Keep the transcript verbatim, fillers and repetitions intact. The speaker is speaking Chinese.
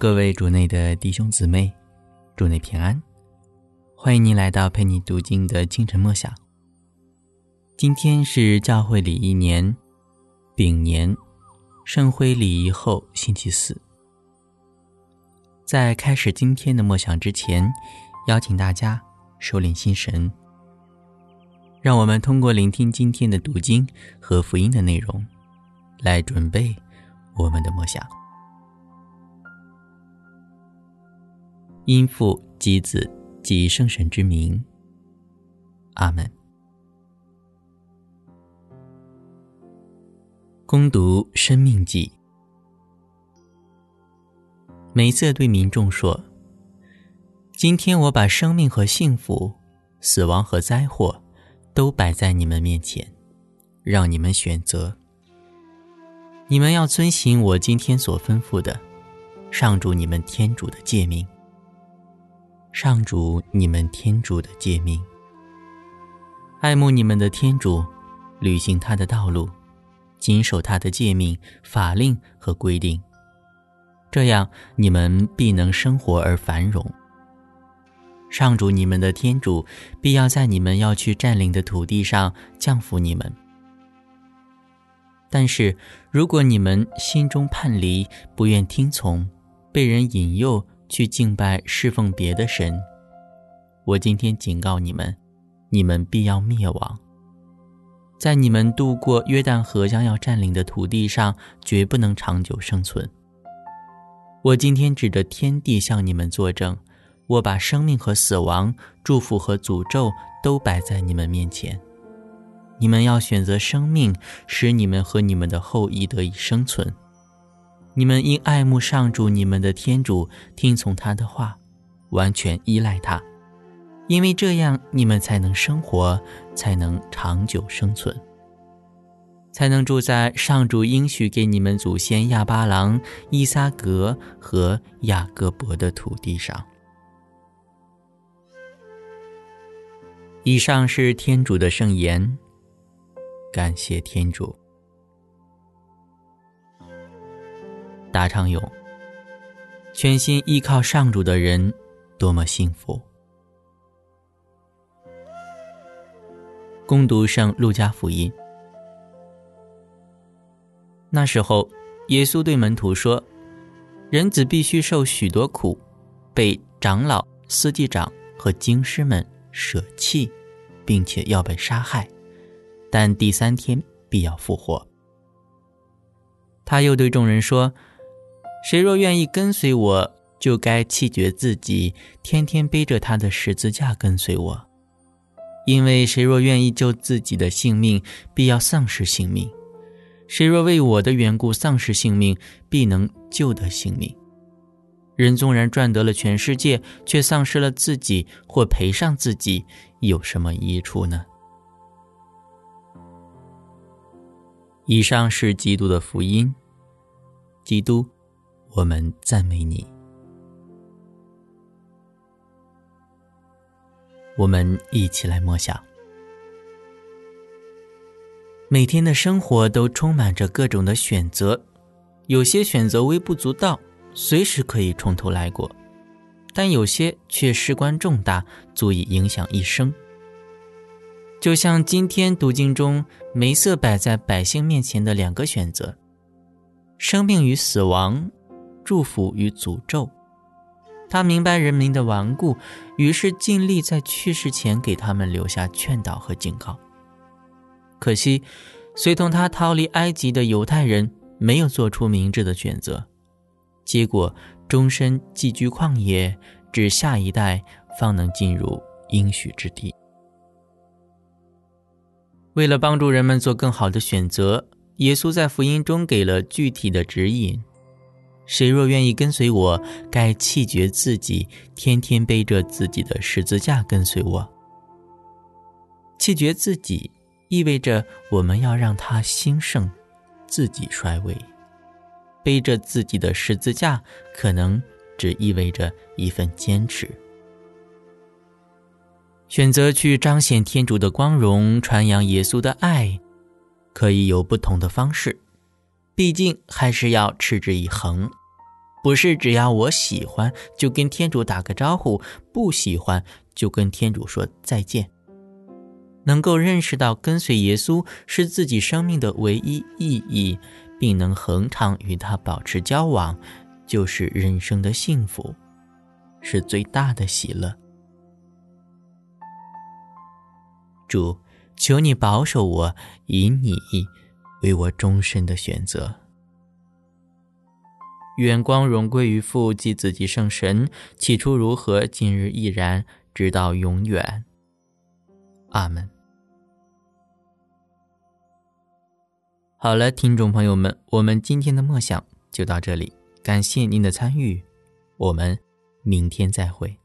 各位主内的弟兄姊妹，主内平安，欢迎您来到陪你读经的清晨默想。今天是教会礼仪年丙年圣灰礼仪后星期四。在开始今天的默想之前，邀请大家收敛心神，让我们通过聆听今天的读经和福音的内容，来准备我们的默想。因父及子及圣神之名，阿们。恭读申命记。梅瑟对民众说，今天我把生命和幸福，死亡和灾祸都摆在你们面前，让你们选择。你们要遵行我今天所吩咐的，上主你们天主的诫命。上主你们天主的诫命，爱慕你们的天主，履行他的道路，谨守他的诫命、法令和规定，这样你们必能生活而繁荣。上主你们的天主必要在你们要去占领的土地上降福你们。但是如果你们心中叛离，不愿听从，被人引诱去敬拜侍奉别的神，我今天警告你们，你们必要灭亡。在你们渡过约旦河将要占领的土地上，绝不能长久生存。我今天指着天地向你们作证，我把生命和死亡、祝福和诅咒都摆在你们面前。你们要选择生命，使你们和你们的后裔得以生存。你们因爱慕上主你们的天主，听从他的话，完全依赖他，因为这样你们才能生活，才能长久生存，才能住在上主应许给你们祖先亚巴郎、伊撒格和雅各伯的土地上。以上是天主的圣言，感谢天主。答唱咏，全心依靠上主的人多么幸福。恭读圣路加福音。那时候耶稣对门徒说，人子必须受许多苦，被长老、司祭长和经师们舍弃，并且要被杀害，但第三天必要复活。他又对众人说，谁若愿意跟随我，就该弃绝自己，天天背着他的十字架跟随我。因为谁若愿意救自己的性命，必要丧失性命；谁若为我的缘故丧失性命，必能救得性命。人纵然赚得了全世界，却丧失了自己，或赔上自己，有什么益处呢？以上是基督的福音。基督，我们赞美你。我们一起来默想。每天的生活都充满着各种的选择，有些选择微不足道，随时可以从头来过，但有些却事关重大，足以影响一生。就像今天读经中梅瑟摆在百姓面前的两个选择，生命与死亡，祝福与诅咒。他明白人民的顽固，于是尽力在去世前给他们留下劝导和警告。可惜随同他逃离埃及的犹太人没有做出明智的选择，结果终身寄居旷野，至下一代方能进入应许之地。为了帮助人们做更好的选择，耶稣在福音中给了具体的指引。谁若愿意跟随我，该弃绝自己，天天背着自己的十字架跟随我。弃绝自己意味着我们要让他兴盛，自己衰微。背着自己的十字架可能只意味着一份坚持。选择去彰显天主的光荣，传扬耶稣的爱，可以有不同的方式，毕竟还是要持之以恒。 不是只要我喜欢就跟天主打个招呼，不喜欢就跟天主说再见。能够认识到跟随耶稣是自己生命的唯一意义，并能恒常与他保持交往，就是人生的幸福，是最大的喜乐。主，求你保守我，以你为我终身的选择。愿光荣归于父及子及圣神，起初如何，今日亦然，直到永远。阿们。好了，听众朋友们，我们今天的默想就到这里，感谢您的参与，我们明天再会。